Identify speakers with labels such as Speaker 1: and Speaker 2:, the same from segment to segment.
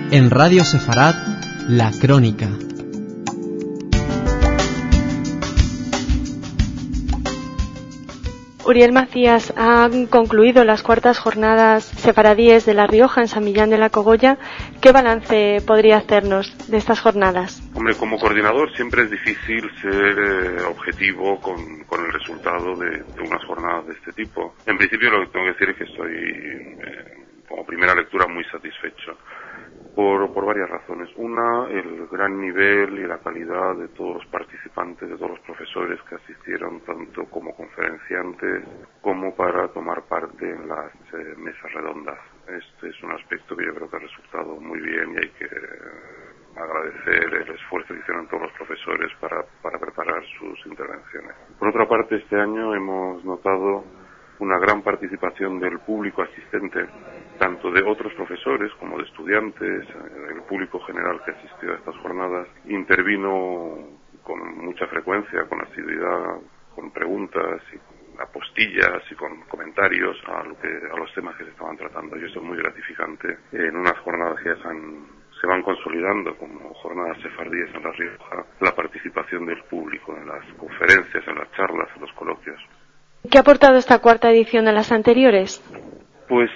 Speaker 1: En Radio Sefarad, La Crónica.
Speaker 2: Uriel Macías, han concluido las cuartas jornadas sefaradíes de La Rioja en San Millán de la Cogolla. ¿Qué balance podría hacernos de estas jornadas?
Speaker 3: Hombre, como coordinador siempre es difícil ser objetivo con el resultado de unas jornadas de este tipo. En principio lo que tengo que decir es que estoy, como primera lectura, muy satisfecho. Por varias razones. Una, el gran nivel y la calidad de todos los participantes, de todos los profesores que asistieron, tanto como conferenciantes como para tomar parte en las mesas redondas. Este es un aspecto que yo creo que ha resultado muy bien y hay que agradecer el esfuerzo que hicieron todos los profesores para preparar sus intervenciones. Por otra parte, este año hemos notado una gran participación del público asistente, tanto de otros profesores como de estudiantes. El público general que asistió a estas jornadas intervino con mucha frecuencia, con asiduidad, con preguntas y apostillas y con comentarios a los temas que se estaban tratando, y eso es muy gratificante en unas jornadas que se van consolidando como jornadas sefardíes en La Rioja, la participación del público en las conferencias, en las charlas, en los coloquios.
Speaker 2: ¿Qué ha aportado esta cuarta edición a las anteriores?
Speaker 3: Pues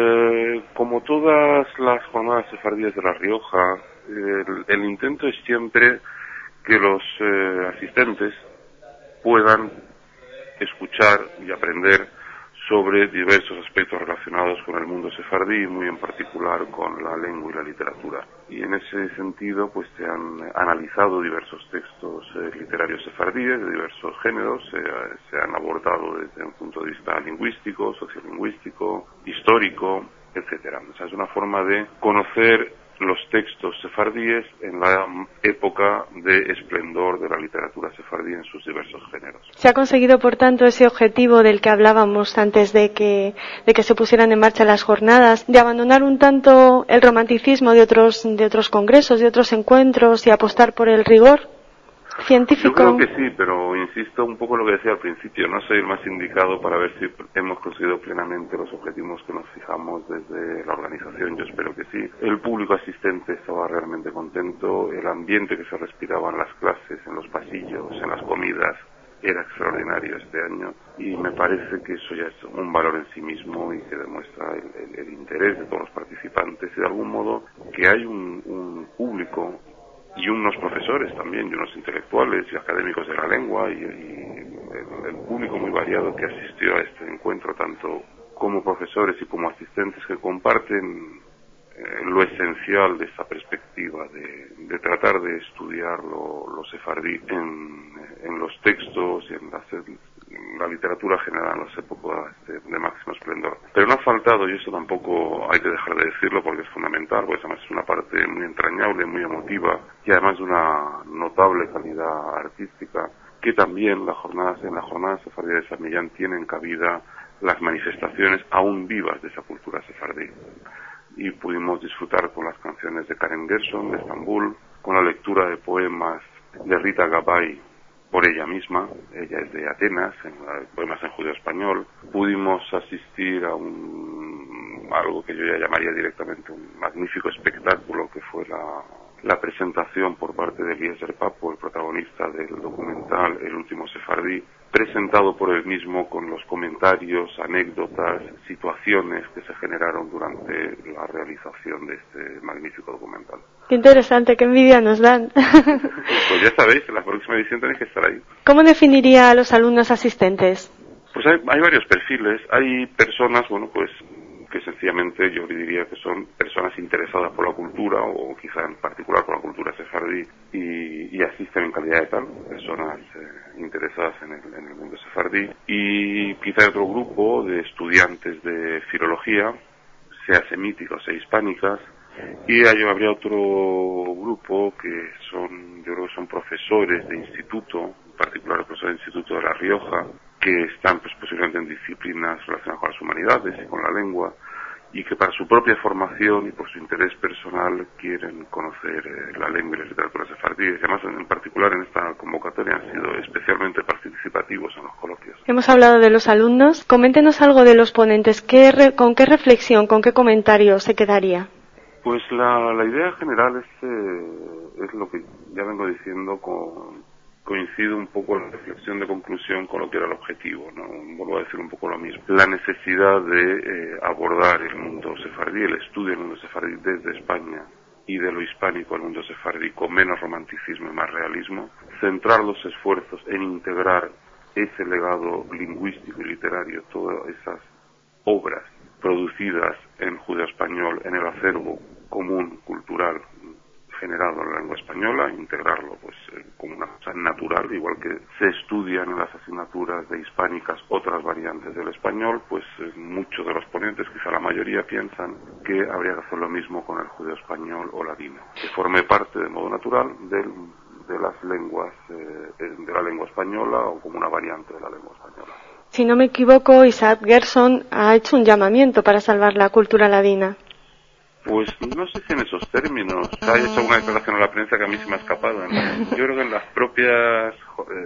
Speaker 3: como todas las jornadas sefardíes de La Rioja, el intento es siempre que los asistentes puedan escuchar y aprender sobre diversos aspectos relacionados con el mundo sefardí, muy en particular con la lengua y la literatura. Y en ese sentido, pues se han analizado diversos textos literarios sefardíes de diversos géneros, se han abordado desde un punto de vista lingüístico, sociolingüístico, histórico, etcétera. O sea, es una forma de conocer los textos sefardíes en la época de esplendor de la literatura sefardí en sus diversos géneros.
Speaker 2: ¿Se ha conseguido, por tanto, ese objetivo del que hablábamos antes de que se pusieran en marcha las jornadas, de abandonar un tanto el romanticismo de otros congresos, de otros encuentros y apostar por el rigor científico?
Speaker 3: Yo creo que sí, pero insisto un poco en lo que decía al principio, no soy el más indicado para ver si hemos conseguido plenamente los objetivos que nos fijamos desde la organización. Yo espero que sí. El público asistente estaba realmente contento, el ambiente que se respiraba en las clases, en los pasillos, en las comidas, era extraordinario este año, y me parece que eso ya es un valor en sí mismo y que demuestra el interés de todos los participantes y de algún modo que hay un público y unos profesores también, y unos intelectuales y académicos de la lengua y el público muy variado que asistió a este encuentro, tanto como profesores y como asistentes, que comparten lo esencial de esta perspectiva de tratar de estudiar lo sefardí en los textos y en la literatura general en las épocas de máximo esplendor. Pero no ha faltado, y eso tampoco hay que dejar de decirlo porque es fundamental, pues además es una parte muy entrañable, muy emotiva y además de una notable calidad artística, que también en la jornada sefardí de San Millán tienen cabida las manifestaciones aún vivas de esa cultura sefardí. Y pudimos disfrutar con las canciones de Karen Gerson de Estambul, con la lectura de poemas de Rita Gabay por ella misma, ella es de Atenas, en poemas en judeo español. Pudimos asistir a algo que yo ya llamaría directamente un magnífico espectáculo, que fue la presentación por parte de Eliezer Papo, el protagonista del documental El último sefardí, presentado por él mismo con los comentarios, anécdotas, situaciones que se generaron durante la realización de este magnífico documental.
Speaker 2: Qué interesante, qué envidia nos dan.
Speaker 3: Pues ya sabéis, en la próxima edición tenéis que estar ahí.
Speaker 2: ¿Cómo definiría a los alumnos asistentes?
Speaker 3: Pues hay varios perfiles. Hay personas, que sencillamente yo diría que son personas interesadas por la cultura, o quizá en particular por la cultura sefardí, y asisten en calidad de tal, personas interesadas en el mundo sefardí. Y quizá hay otro grupo de estudiantes de filología, sea semítica o sea hispánicas, y habría otro grupo que yo creo que son profesores de instituto, en particular el profesor de instituto de La Rioja, que están pues posiblemente en disciplinas relacionadas con las humanidades y con la lengua, y que para su propia formación y por su interés personal quieren conocer la lengua y la literatura sefardíes. Y además, en particular en esta convocatoria, han sido especialmente participativos en los coloquios.
Speaker 2: Hemos hablado de los alumnos. Coméntenos algo de los ponentes. ¿Con qué reflexión, con qué comentario se quedaría?
Speaker 3: Pues la idea general es lo que ya vengo diciendo, coincide un poco la reflexión de conclusión con lo que era el objetivo, ¿no? Vuelvo a decir un poco lo mismo. La necesidad de abordar el mundo sefardí, el estudio del mundo sefardí desde España y de lo hispánico al mundo sefardí con menos romanticismo y más realismo, centrar los esfuerzos en integrar ese legado lingüístico y literario, todas esas obras producidas en judeo-español, en el acervo común, cultural, generado en la lengua española, integrarlo pues como una cosa natural, igual que se estudian en las asignaturas de hispánicas otras variantes del español, pues muchos de los ponentes, quizá la mayoría, piensan que habría que hacer lo mismo con el judeo-español o ladino, que forme parte de modo natural de las lenguas, de la lengua española o como una variante de la lengua española.
Speaker 2: Si no me equivoco, Isaac Gerson ha hecho un llamamiento para salvar la cultura ladina.
Speaker 3: Pues no sé si en esos términos. Ha hecho una declaración a la prensa que a mí se me ha escapado. Yo creo que en las propias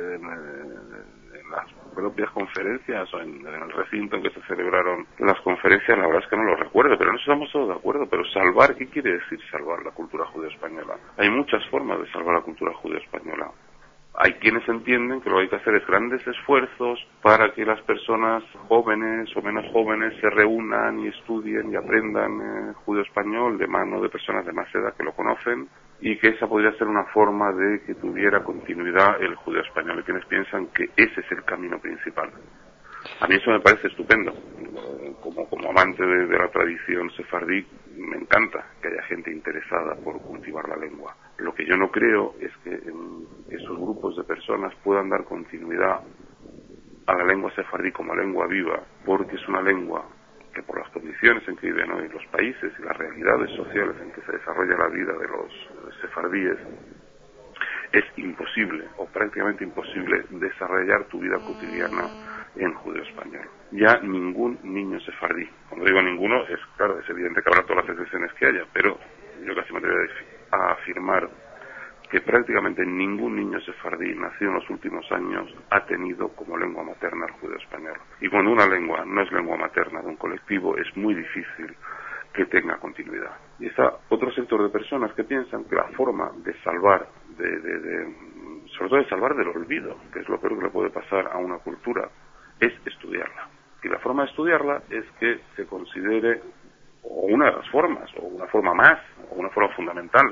Speaker 3: conferencias o en el recinto en que se celebraron las conferencias, la verdad es que no lo recuerdo, pero no estamos todos de acuerdo. Pero salvar, ¿qué quiere decir salvar la cultura judeo-española? Hay muchas formas de salvar la cultura judeo-española. Hay quienes entienden que lo que hay que hacer es grandes esfuerzos para que las personas jóvenes o menos jóvenes se reúnan y estudien y aprendan judeo-español de mano de personas de más edad que lo conocen, y que esa podría ser una forma de que tuviera continuidad el judeo-español. Hay quienes piensan que ese es el camino principal. A mí eso me parece estupendo. Como amante de la tradición sefardí, me encanta que haya gente interesada por cultivar la lengua. Lo que yo no creo es que esos grupos de personas puedan dar continuidad a la lengua sefardí como lengua viva, porque es una lengua que, por las condiciones en que viven hoy los países y las realidades sociales en que se desarrolla la vida de los sefardíes, es imposible o prácticamente imposible desarrollar tu vida cotidiana en judeo-español. Ya ningún niño sefardí, cuando digo ninguno, es claro, es evidente que habrá todas las excepciones que haya, pero yo casi me atrevo a afirmar que prácticamente ningún niño sefardí nacido en los últimos años ha tenido como lengua materna el judeo-español. Y cuando una lengua no es lengua materna de un colectivo, es muy difícil que tenga continuidad. Y está otro sector de personas que piensan que la forma de salvar, sobre todo de salvar del olvido, que es lo peor que le puede pasar a una cultura, es estudiarla. Y la forma de estudiarla es que se considere, o una de las formas, o una forma más, o una forma fundamental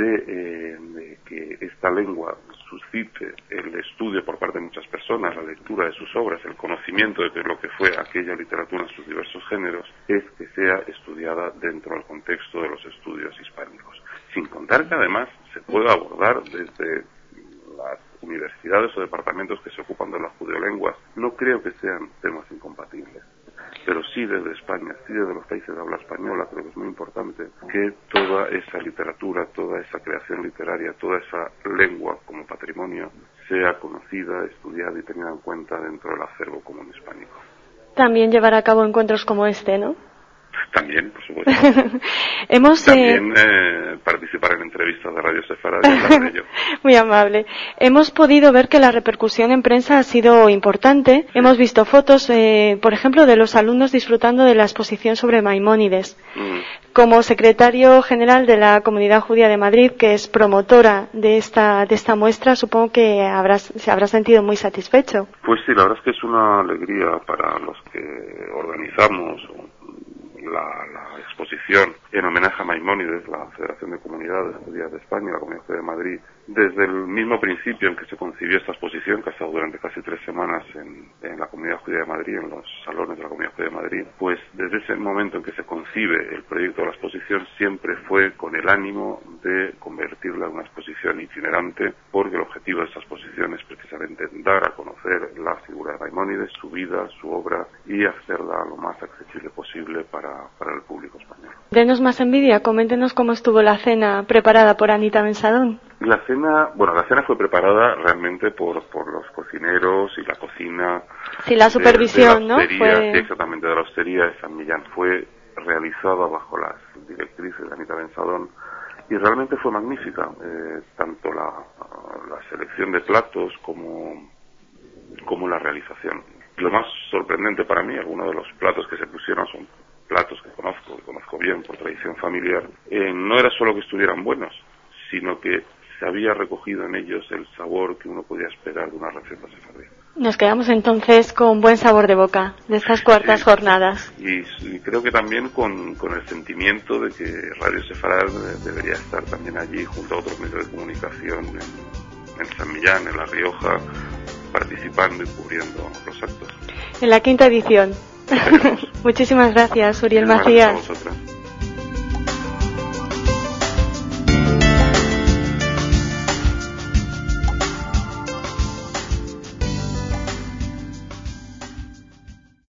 Speaker 3: de que esta lengua suscite el estudio por parte de muchas personas, la lectura de sus obras, el conocimiento de lo que fue aquella literatura en sus diversos géneros, es que sea estudiada dentro del contexto de los estudios hispánicos. Sin contar que además se puede abordar desde las universidades o departamentos que se ocupan de las judeolenguas. No creo que sean temas incompatibles, pero sí desde España, sí desde los países de habla española, creo que es muy importante que toda esa literatura, toda esa creación literaria, toda esa lengua como patrimonio sea conocida, estudiada y tenida en cuenta dentro del acervo común hispánico.
Speaker 2: También llevar a cabo encuentros como este, ¿no?
Speaker 3: También, por supuesto. También participar en entrevistas de Radio Sefarad y hablar de ello.
Speaker 2: Muy amable. Hemos podido ver que la repercusión en prensa ha sido importante. Hemos visto fotos, por ejemplo, de los alumnos disfrutando de la exposición sobre Maimónides. Como secretario general de la Comunidad Judía de Madrid, que es promotora de esta muestra, supongo que se habrá sentido muy satisfecho.
Speaker 3: Pues sí, la verdad es que es una alegría para los que organizamos la exposición en homenaje a Maimónides, la Federación de Comunidades Judías de España y la Comunidad Judía de Madrid. Desde el mismo principio en que se concibió esta exposición, que ha estado durante casi 3 semanas en la Comunidad Judía de Madrid, en los salones de la Comunidad Judía de Madrid, pues desde ese momento en que se concibe el proyecto de la exposición siempre fue con el ánimo de convertirla en una exposición itinerante, porque el objetivo de esta exposición es precisamente dar a conocer la figura de Maimónides, su vida, su obra, y hacerla lo más accesible posible para el público español.
Speaker 2: Denos más envidia, coméntenos cómo estuvo la cena preparada por Anita Bensadón.
Speaker 3: La cena fue preparada realmente por los cocineros y la cocina.
Speaker 2: Sí, la supervisión,
Speaker 3: de la hostería,
Speaker 2: ¿no?
Speaker 3: Sí, exactamente, de la hostería de San Millán. Fue realizada bajo las directrices de Anita Bensadón y realmente fue magnífica. Tanto la selección de platos como la realización. Lo más sorprendente para mí, algunos de los platos que se pusieron son platos que conozco bien por tradición familiar, no era solo que estuvieran buenos, sino que se había recogido en ellos el sabor que uno podía esperar de una receta sefardí.
Speaker 2: Nos quedamos entonces con buen sabor de boca de estas cuartas jornadas.
Speaker 3: Y creo que también con el sentimiento de que Radio Sefarad debería estar también allí junto a otros medios de comunicación en San Millán, en La Rioja, participando y cubriendo los actos.
Speaker 2: En la 5ª edición. Muchísimas gracias, Uriel Macías.
Speaker 3: Gracias a vosotras.